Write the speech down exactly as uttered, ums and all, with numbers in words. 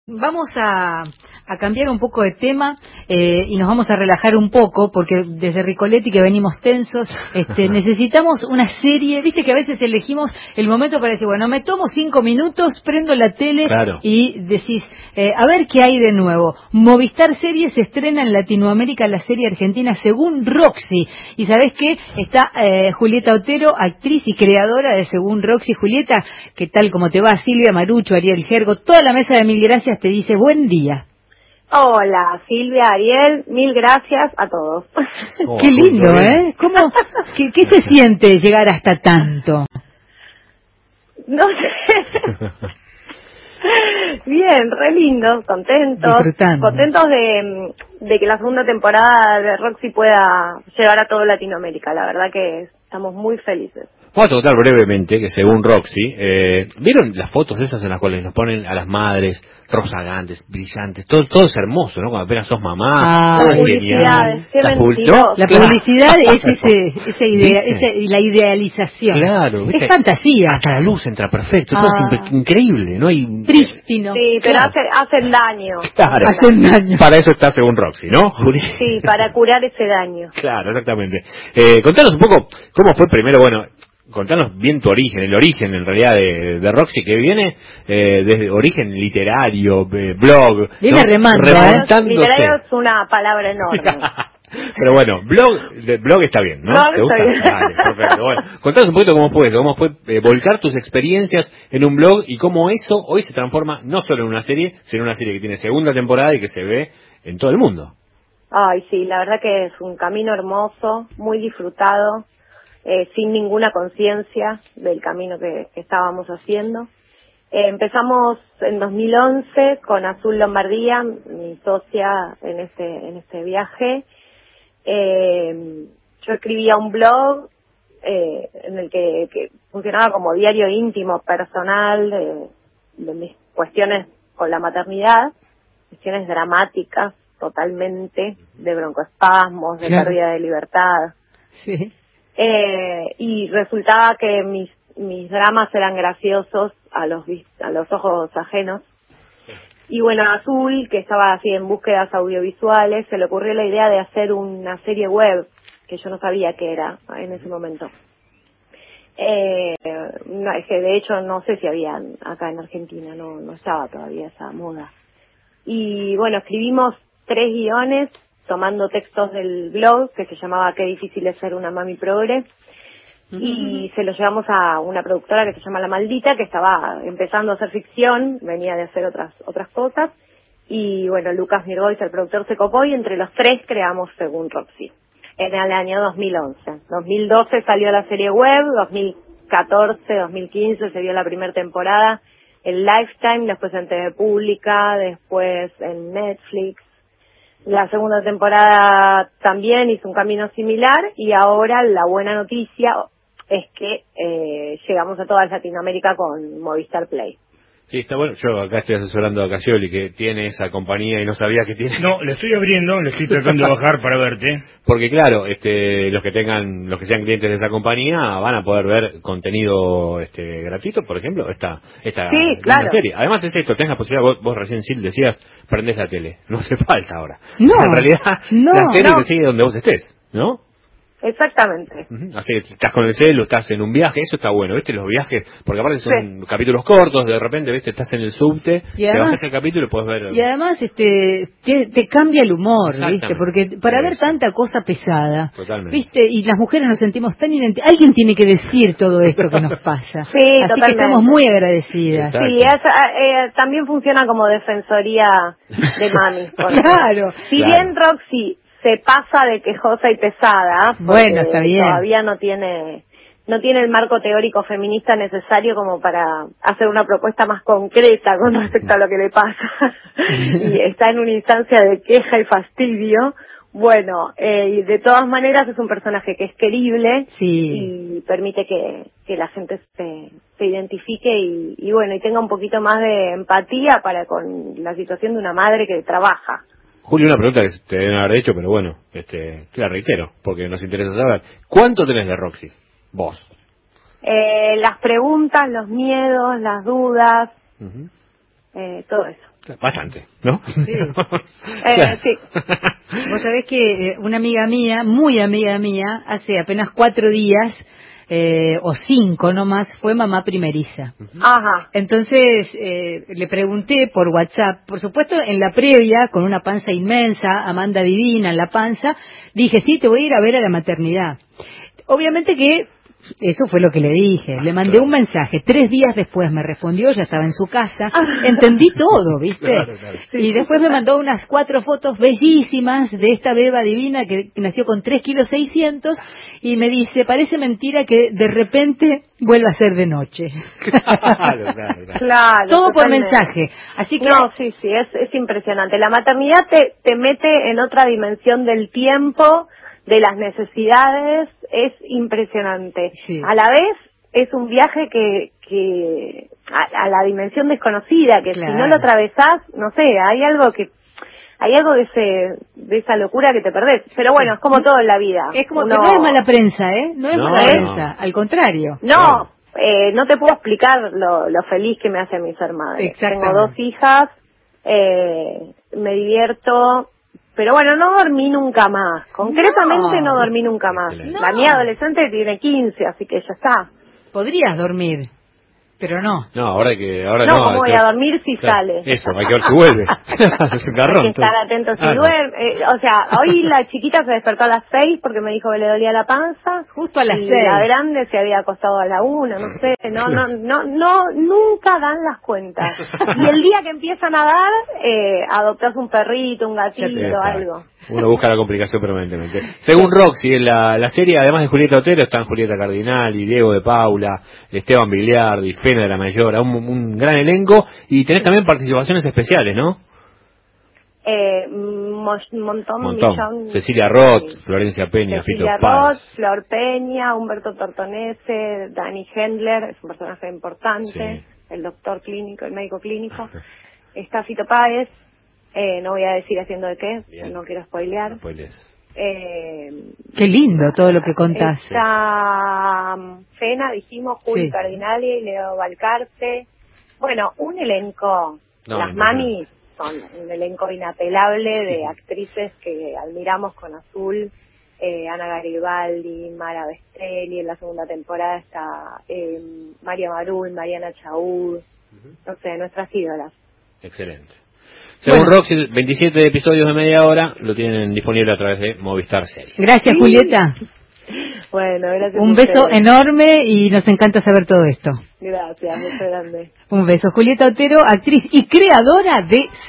Vamos a, a cambiar un poco de tema eh, y nos vamos a relajar un poco porque desde Ricoletti que venimos tensos, este, necesitamos una serie, viste que a veces elegimos el momento para decir, bueno, me tomo cinco minutos, prendo la tele claro. y decís, eh, a ver qué hay de nuevo. Movistar Series estrena en Latinoamérica la serie argentina Según Roxy. Y ¿sabés qué? Está eh, Julieta Otero, actriz y creadora de Según Roxy. Julieta, ¿qué tal? ¿Cómo te va? Silvia Marucho, Ariel Gergo, toda la mesa de Mil Gracias te dice buen día. Hola, Silvia, Ariel, mil gracias a todos. Oh, qué lindo, ¿eh? ¿Cómo, qué, ¿Qué se siente llegar hasta tanto? No sé. Bien, re lindo, contentos. Disfrutando. Contentos de, de que la segunda temporada de Roxy pueda llegar a toda Latinoamérica. La verdad que estamos muy felices. Vamos a contar brevemente que según Roxy, eh, ¿vieron las fotos esas en las cuales nos ponen a las madres rozagantes, brillantes? Todo, todo es hermoso, ¿no? Cuando apenas sos mamá, ah, todo es genial. Qué mentiroso. La publicidad es ese, ese idea, ese, la idealización. Claro, ¿viste? Es fantasía. Hasta la luz entra perfecto, ah. todo es imp- increíble, no hay... Prístino. Sí, pero claro. hace, hacen daño. Claro. Hacen daño. Para eso está según Roxy, ¿no, Juli? Sí, para curar ese daño. Claro, exactamente. Eh, contanos un poco cómo fue primero, bueno... Contanos bien tu origen, el origen en realidad de, de Roxy, que viene eh, desde origen literario, eh, blog. Viene ¿no? remando, remontándose. Literario es una palabra enorme. Pero bueno, blog de, blog está bien, ¿no? Blog ¿Te gusta? está bien. Vale, perfecto. Bueno, contanos un poquito cómo fue eso, cómo fue eh, volcar tus experiencias en un blog y cómo eso hoy se transforma no solo en una serie, sino en una serie que tiene segunda temporada y que se ve en todo el mundo. Ay, sí, la verdad que es un camino hermoso, muy disfrutado. Eh, sin ninguna conciencia del camino que, que estábamos haciendo. Eh, empezamos en dos mil once con Azul Lombardía, mi socia en este en este viaje. Eh, yo escribía un blog eh, en el que, que funcionaba como diario íntimo, personal, de, de mis cuestiones con la maternidad, cuestiones dramáticas totalmente, de broncoespasmos, de Claro. pérdida de libertad. Sí. Eh, y resultaba que mis mis dramas eran graciosos a los a los ojos ajenos. Y bueno, a Azul, que estaba así en búsquedas audiovisuales, se le ocurrió la idea de hacer una serie web, que yo no sabía qué era en ese momento. Eh, no, es que de hecho no sé si había acá en Argentina, no no estaba todavía esa moda. Y bueno, escribimos tres guiones, tomando textos del blog que se llamaba Qué difícil es ser una mami progre, uh-huh. Y se lo llevamos a una productora que se llama La Maldita, que estaba empezando a hacer ficción, venía de hacer otras otras cosas, y bueno, Lucas Mirgois, el productor, se copó y entre los tres creamos Según Roxy en el año dos mil once. dos mil doce salió la serie web, dos mil catorce, dos mil quince se dio la primera temporada en Lifetime, después en T V Pública, después en Netflix. La segunda temporada también hizo un camino similar y ahora la buena noticia es que eh, llegamos a toda Latinoamérica con Movistar Play. Sí, está bueno. Yo acá estoy asesorando a Casioli, que tiene esa compañía y no sabía que tiene. No, le estoy abriendo, le estoy tratando de bajar para verte. Porque claro, este, los que tengan, los que sean clientes de esa compañía van a poder ver contenido este, gratuito, por ejemplo, esta, esta sí, claro. serie. Además es esto, tenés la posibilidad, vos, vos recién Sil decías, prendés la tele, no hace falta ahora. No, o sea, en realidad no, la serie no. te sigue donde vos estés, ¿no? Exactamente. Uh-huh. Así que estás con el celu, estás en un viaje, eso está bueno, ¿viste? Los viajes, porque aparte son sí. capítulos cortos, de repente, ¿viste? Estás en el subte, y además, te bajas el capítulo y puedes ver... Y además este te, te cambia el humor, ¿viste? Porque para ver tanta cosa pesada, totalmente. ¿viste? Y las mujeres nos sentimos tan identificadas. Alguien tiene que decir todo esto que nos pasa. Sí, así totalmente. que estamos muy agradecidas. Exacto. Sí, es, eh, también funciona como defensoría de mami. Claro. Si claro. bien Roxy se pasa de quejosa y pesada, bueno, está bien. Todavía no tiene no tiene el marco teórico feminista necesario como para hacer una propuesta más concreta con respecto a lo que le pasa y está en una instancia de queja y fastidio. Bueno, eh, y de todas maneras es un personaje que es querible, sí. Y permite que, que la gente se, se identifique y, y bueno, y tenga un poquito más de empatía para con la situación de una madre que trabaja. Julio, una pregunta que te deben haber hecho, pero bueno, este, te la reitero, porque nos interesa saber. ¿Cuánto tenés de Roxy? Vos. Eh, las preguntas, los miedos, las dudas, uh-huh. eh, todo eso. Bastante, ¿no? Sí. Eh, sí. Vos sabés que eh, una amiga mía, muy amiga mía, hace apenas cuatro días, eh, o cinco nomás, fue mamá primeriza. Ajá. Entonces eh, le pregunté por WhatsApp, por supuesto en la previa, con una panza inmensa, Amanda divina en la panza, dije, sí, te voy a ir a ver a la maternidad. Obviamente que eso fue lo que le dije, le mandé un mensaje, tres días después me respondió, ya estaba en su casa, entendí todo, ¿viste? Claro, claro. Y después me mandó unas cuatro fotos bellísimas de esta beba divina que nació con tres kilos seiscientos y me dice, parece mentira que de repente vuelva a ser de noche. Claro, claro, claro. Claro. Todo por totalmente. mensaje, así que... No, sí, sí, es, es impresionante. La maternidad te, te mete en otra dimensión del tiempo, de las necesidades, es impresionante. Sí. A la vez es un viaje que, que a, a la dimensión desconocida, que Claro. si no lo atravesás, no sé, hay algo que, hay algo de ese, de esa locura que te perdés. Pero bueno, es como todo en la vida. Es como Uno- que no es mala prensa, ¿eh? No es No, mala no. prensa, al contrario. No, Claro. eh, no te puedo explicar lo, lo feliz que me hace mi ser madre. Exactamente. Tengo dos hijas, eh, me divierto, pero bueno, no dormí nunca más. Concretamente no, No. dormí nunca más. Excelente. La No. mía adolescente tiene quince, así que ya está. Podrías dormir, pero no. No, ahora que ahora No, no. ¿cómo hay voy que a ver- dormir si Claro, sale? Eso, hay que ver si vuelve. Es un garrón. Hay que estar entonces. atento si Ah, no. duerme. Eh, o sea, hoy la chiquita se despertó a las seis porque me dijo que le dolía la panza. Justo a las y seis. la grande se había acostado a la una, no sé. No, no, no, no, nunca dan las cuentas. Y el día que empiezan a dar, eh, adoptás un perrito, un gatito, Exacto. algo. Uno busca la complicación permanentemente. Según Roxy, en la, la serie, además de Julieta Otero, están Julieta Cardinali, Diego de Paula, Esteban Vigliardi, Fena de la Mayora, un, un gran elenco, y tenés también participaciones especiales, ¿no? Eh, mo- montón, Montón. millón. Cecilia Roth, Florencia Peña, Cecilia Fito Páez. Roth, Flor Peña, Humberto Tortonese, Dani Hendler, es un personaje importante, Sí. el doctor clínico, el médico clínico. Está Fito Páez, eh, no voy a decir haciendo de qué, Bien. no quiero spoilear. No spoilees. Eh, Qué lindo todo lo que contás. está um, Fena, dijimos, Juli Sí. Cardinali, Leo Valcarce. Bueno, un elenco, No, las impresionante. mamis son un elenco inapelable Sí. de actrices que admiramos con Azul. Eh, Ana Garibaldi, Mara Bestelli, en la segunda temporada está eh, María Marul, Mariana Chaud, no sé, nuestras ídolas. Excelente. Según Bueno. Roxy, veintisiete episodios de media hora lo tienen disponible a través de Movistar Series. Gracias, Sí. Julieta. Bueno, gracias. Un a beso ustedes. enorme y nos encanta saber todo esto. Gracias, beso grande. Un beso. Julieta Otero, actriz y creadora de